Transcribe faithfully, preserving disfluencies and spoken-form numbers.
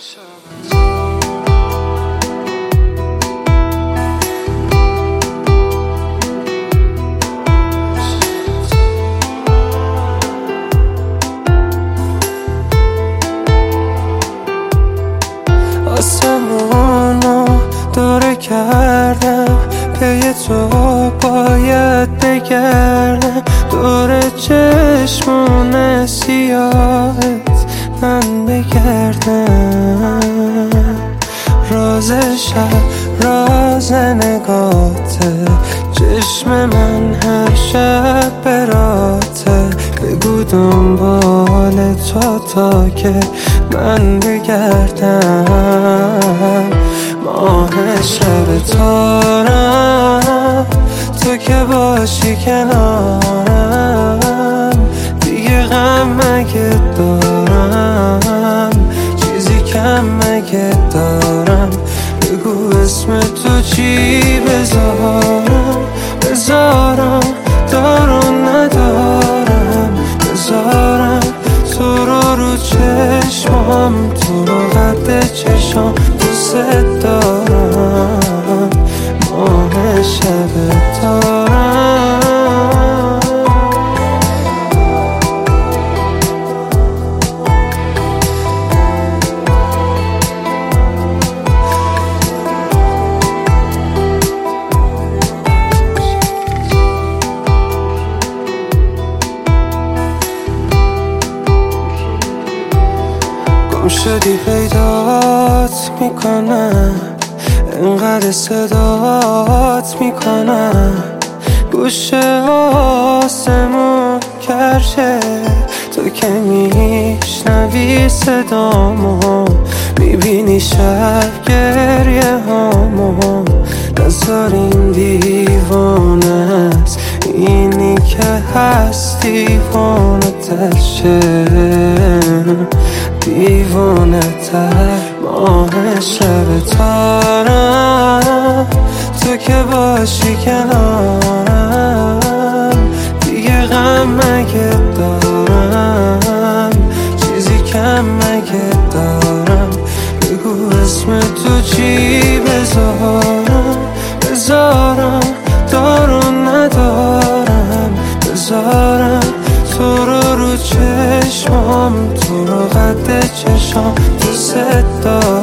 آسمونو دوره کردم، پی تو باید بگردم، دور چشمون سیاهت من بگردم. راز شب راز نگاته، چشم من هر شب براته، بگو دنبال تو تا که من بگردم. ماه شب تارم، تو که باشی کنارم، دیگه غم مگه دارم، چیزی کم مگه دارم، بگو اسم تو چی بذارم، بذارم دارم ندارم، بذارم تو رو رو چشمام، تو رو قد چشم دوست دارم. ماه شب تارم، گم شدی پیدات میکنم، انقدر صدات میکنم، گوشه آسمون کرشه، تو که میشنوی صدامو، میبینی شب گریه هامو، نذار این دیوانه است، اینی که هست دیوانه تر شه، دیوانه تر. ماه شب تارم، تو که باشی کنارم، دیگه غم مگه دارم، چیزی کم مگه دارم، بگو اسم تو چی بذارم، بذارم دارم ندارم، بذارم تو رو رو چشمام، تو رو قد چشم دوست دارم.